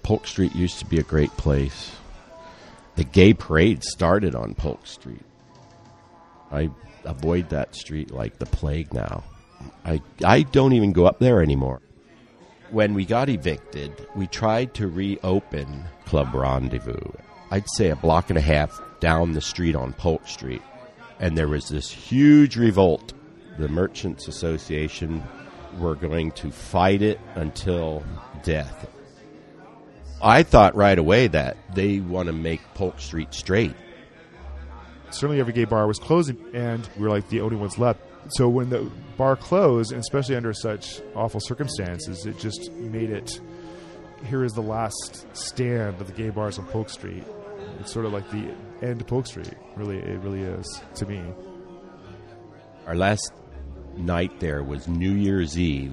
Polk Street used to be a great place. The gay parade started on Polk Street. I avoid that street like the plague now. I don't even go up there anymore. When we got evicted, we tried to reopen Club Rendezvous. I'd say a block and a half down the street on Polk Street. And there was this huge revolt. The Merchants Association were going to fight it until death. I thought right away that they want to make Polk Street straight. Certainly every gay bar was closing, and we were like the only ones left. So when the bar closed, and especially under such awful circumstances, it just made it, here is the last stand of the gay bars on Polk Street. It's sort of like the end of Polk Street. Really, it really is, to me. Our last night there was New Year's Eve,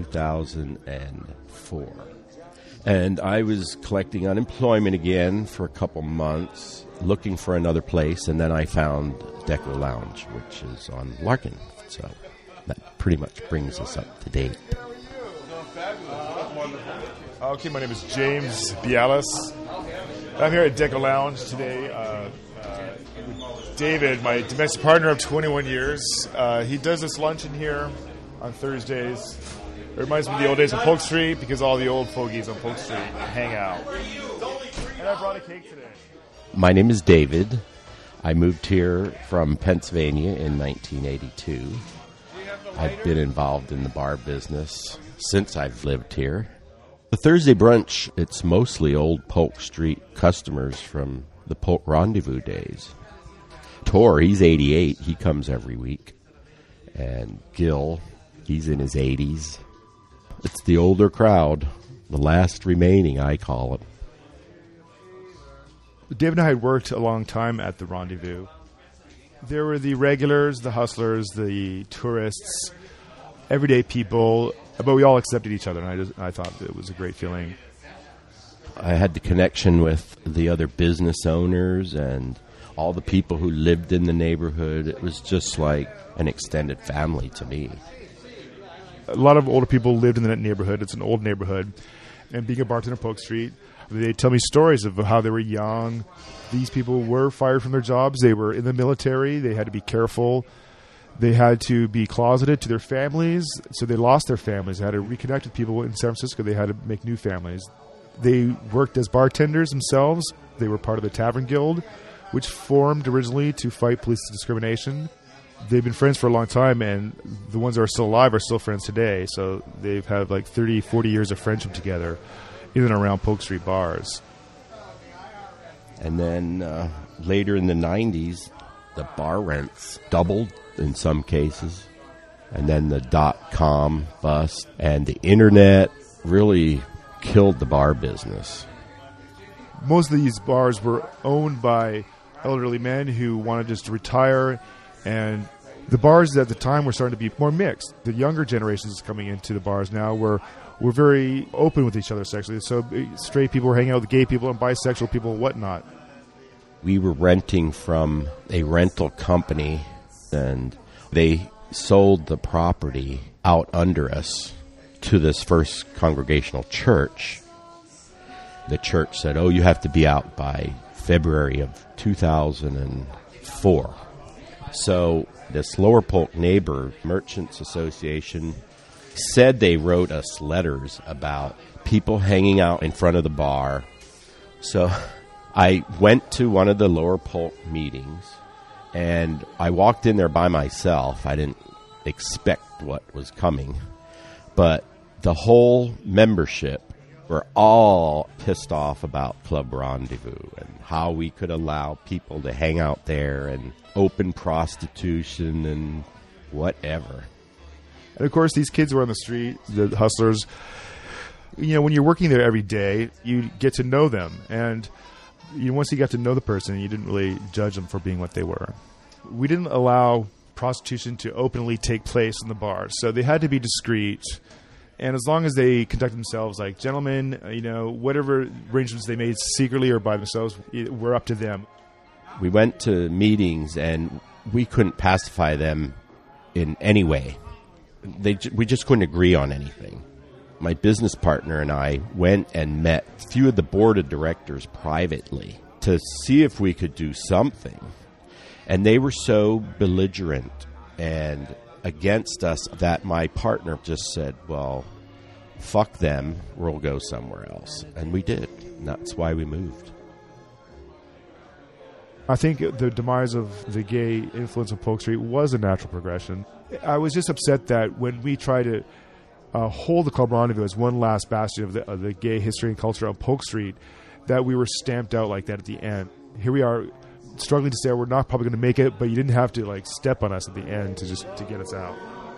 2004. And I was collecting unemployment again for a couple months, looking for another place, and then I found Deco Lounge, which is on Larkin. So that pretty much brings us up to date. Okay, my name is James Bialis. I'm here at Deco Lounge today with David, my domestic partner of 21 years. He does this luncheon here on Thursdays. It reminds me of the old days on Polk Street because all the old fogies on Polk Street hang out. And I brought a cake today. My name is David. I moved here from Pennsylvania in 1982. I've been involved in the bar business since I've lived here. The Thursday brunch, it's mostly old Polk Street customers from the Polk Rendezvous days. Tor, he's 88. He comes every week. And Gil, he's in his 80s. It's the older crowd, the last remaining, I call it. David and I had worked a long time at the Rendezvous. There were the regulars, the hustlers, the tourists, everyday people, but we all accepted each other, and I thought that it was a great feeling. I had the connection with the other business owners and all the people who lived in the neighborhood. It was just like an extended family to me. A lot of older people lived in that neighborhood. It's an old neighborhood. And being a bartender on Polk Street, they tell me stories of how they were young. These people were fired from their jobs. They were in the military. They had to be careful. They had to be closeted to their families, so they lost their families. They had to reconnect with people in San Francisco. They had to make new families. They worked as bartenders themselves. They were part of the Tavern Guild, which formed originally to fight police discrimination. They've been friends for a long time, and the ones that are still alive are still friends today. So they've had like 30, 40 years of friendship together in and around Polk Street bars. And then later in the 90s, the bar rents doubled in some cases. And then the .com bust and the internet really killed the bar business. Most of these bars were owned by elderly men who wanted just to retire, and the bars at the time were starting to be more mixed. The younger generations coming into the bars now were very open with each other sexually. So straight people were hanging out with gay people and bisexual people and whatnot. We were renting from a rental company, and they sold the property out under us to this First Congregational Church. The church said, you have to be out by February of 2004. So this Lower Polk Neighbor Merchants Association said they wrote us letters about people hanging out in front of the bar. So I went to one of the Lower Polk meetings, and I walked in there by myself. I didn't expect what was coming. But the whole membership were all pissed off about Club Rendezvous and how we could allow people to hang out there and open prostitution and whatever. And of course, these kids were on the street, the hustlers. You know, when you're working there every day, you get to know them. And once you got to know the person, you didn't really judge them for being what they were. We didn't allow prostitution to openly take place in the bars, so they had to be discreet. And as long as they conducted themselves like gentlemen, whatever arrangements they made secretly or by themselves, were up to them. We went to meetings, and we couldn't pacify them in any way. We just couldn't agree on anything. my business partner and I went and met a few of the board of directors privately to see if we could do something. And they were so belligerent and against us that my partner just said, well, fuck them, we'll go somewhere else. And we did. And that's why we moved. I think the demise of the gay influence of Polk Street was a natural progression. I was just upset that when we tried to hold the Club Rendezvous as one last bastion of the gay history and culture of Polk Street, that we were stamped out like that at the end. Here we are struggling to say we're not probably going to make it, but you didn't have to like step on us at the end to get us out.